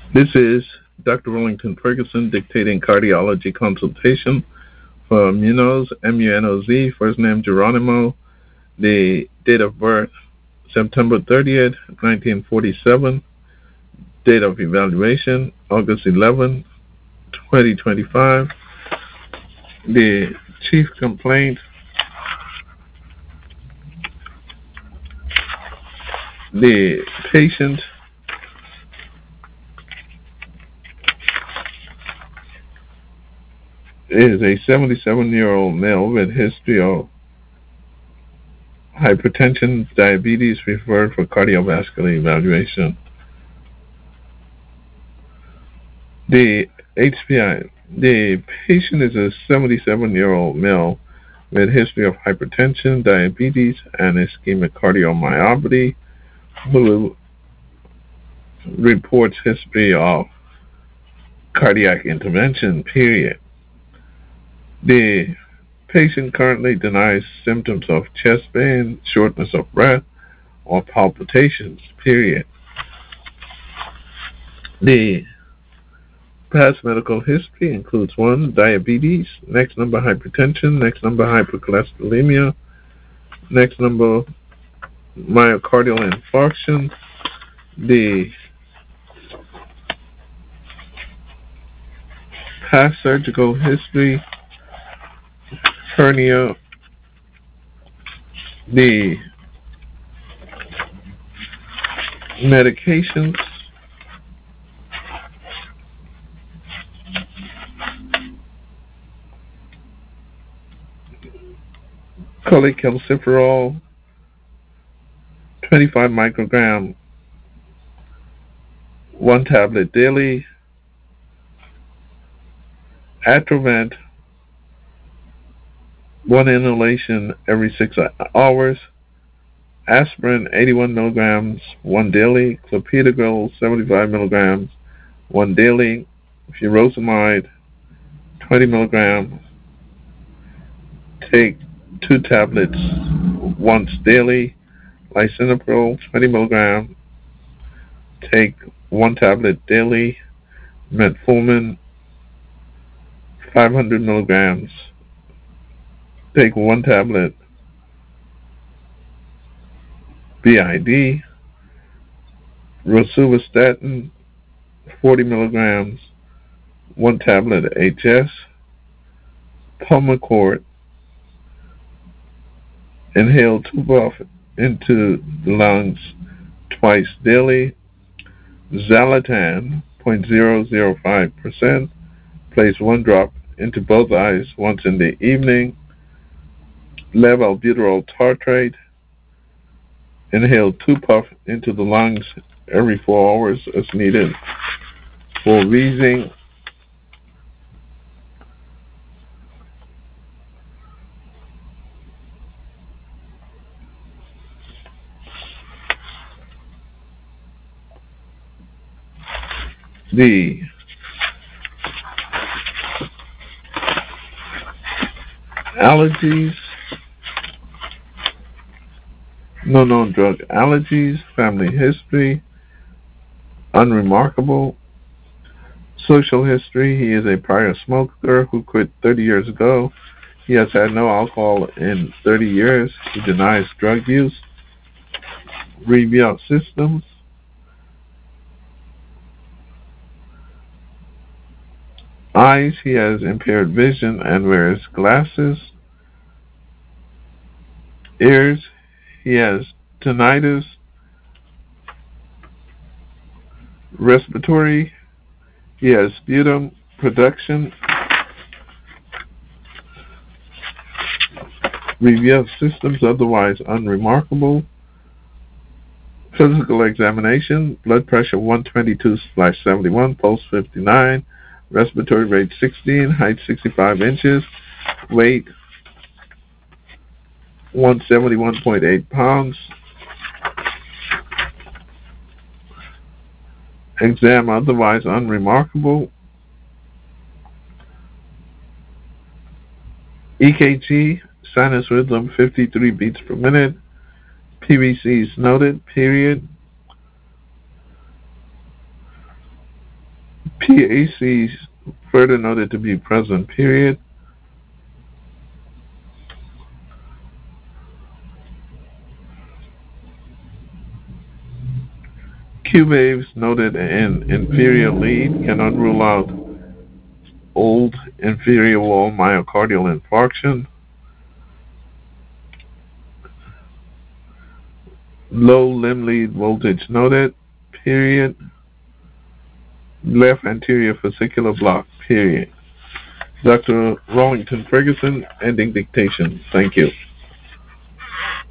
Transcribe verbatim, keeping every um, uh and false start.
This is Doctor Wellington Ferguson dictating cardiology consultation for Munoz, M U N O Z, first name Geronimo, the date of birth September thirtieth, nineteen forty-seven, date of evaluation August eleventh, twenty twenty-five. The chief complaint, the patient is a seventy-seven-year-old male with history of hypertension, diabetes, referred for cardiovascular evaluation. The H P I. The patient is a seventy-seven-year-old male with history of hypertension, diabetes, and ischemic cardiomyopathy who reports history of cardiac intervention, period. The patient currently denies symptoms of chest pain, shortness of breath, or palpitations, period. The past medical history includes one, diabetes, next number hypertension, next number hypercholesterolemia, next number myocardial infarction. The past surgical history, hernia, the medications, cholecalciferol, twenty-five microgram, one tablet daily, Atrovent, one inhalation every six hours, aspirin, eighty-one milligrams, one daily, clopidogrel, seventy-five milligrams, one daily, furosemide, twenty milligrams, take two tablets once daily, lisinopril, twenty milligrams, take one tablet daily, metformin, five hundred milligrams, take one tablet B I D, rosuvastatin, forty milligrams, one tablet H S, Pulmicort, inhale two puffs into the lungs twice daily, Xalatan, zero point zero zero five percent, place one drop into both eyes once in the evening, levalbuterol tartrate, inhale two puffs into the lungs every four hours as needed for wheezing. The allergies, no known drug allergies, family history, unremarkable. Social history, he is a prior smoker who quit thirty years ago. He has had no alcohol in thirty years. He denies drug use. Review of systems. Eyes, he has impaired vision and wears glasses. Ears, he has tinnitus. Respiratory, he has sputum production. Review of systems, otherwise unremarkable. Physical examination, blood pressure one twenty-two slash seventy-one, pulse fifty-nine, respiratory rate sixteen, height sixty-five inches, weight one seventy-one point eight pounds. Exam otherwise unremarkable. E K G, sinus rhythm fifty-three beats per minute. P V Cs noted, period. P A C further noted to be present, period. Q-waves noted in inferior lead cannot rule out old inferior wall myocardial infarction. Low limb lead voltage noted, period. Left anterior fascicular block, period. Doctor Rollington Ferguson, ending dictation. Thank you.